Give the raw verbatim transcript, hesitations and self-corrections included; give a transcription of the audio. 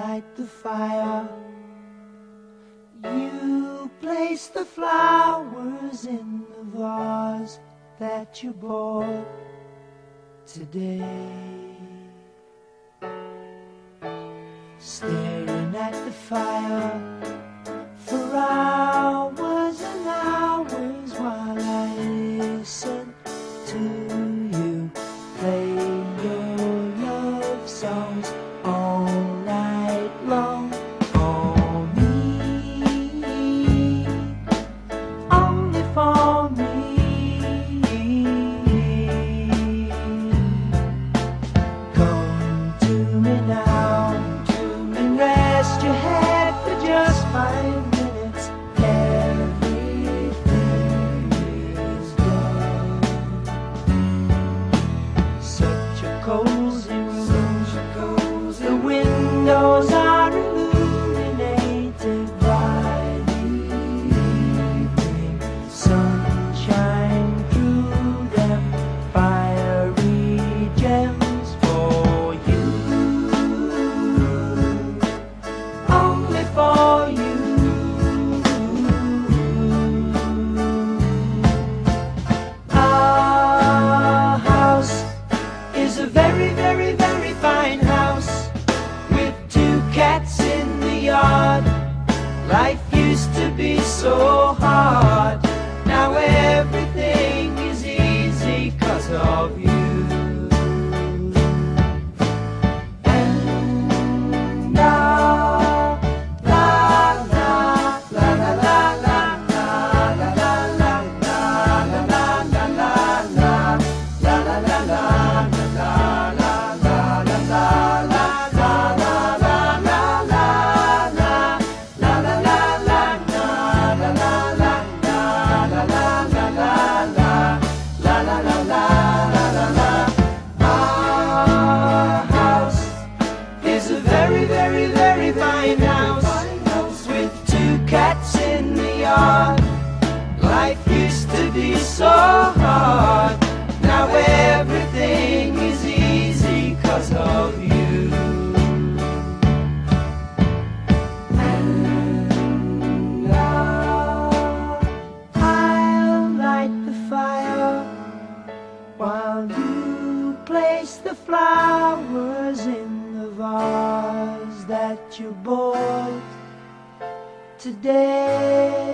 light the fire. You place the flowers in the vase that you bought today. Staring at the fire for hours and hours while I listen to you play your love songs all night long. For me, only for me. Come to me now and rest your head for just five minutes. Everything is done. Such a cozy room, the windows are illuminated by the evening sunshine through them, fiery gems for you, only for you. Our house is a very, very, very fine house with two cats in the yard. Life used to be so hard, now everything is easy 'cause of you. And la la la la la la la la la la la la la la la la la la la. Very, very, very fine house with two cats in the yard. Life used to be so hard, now everything is easy 'cause of you. And I'll, I'll light the fire while you place the flowers in the vase that you bought today.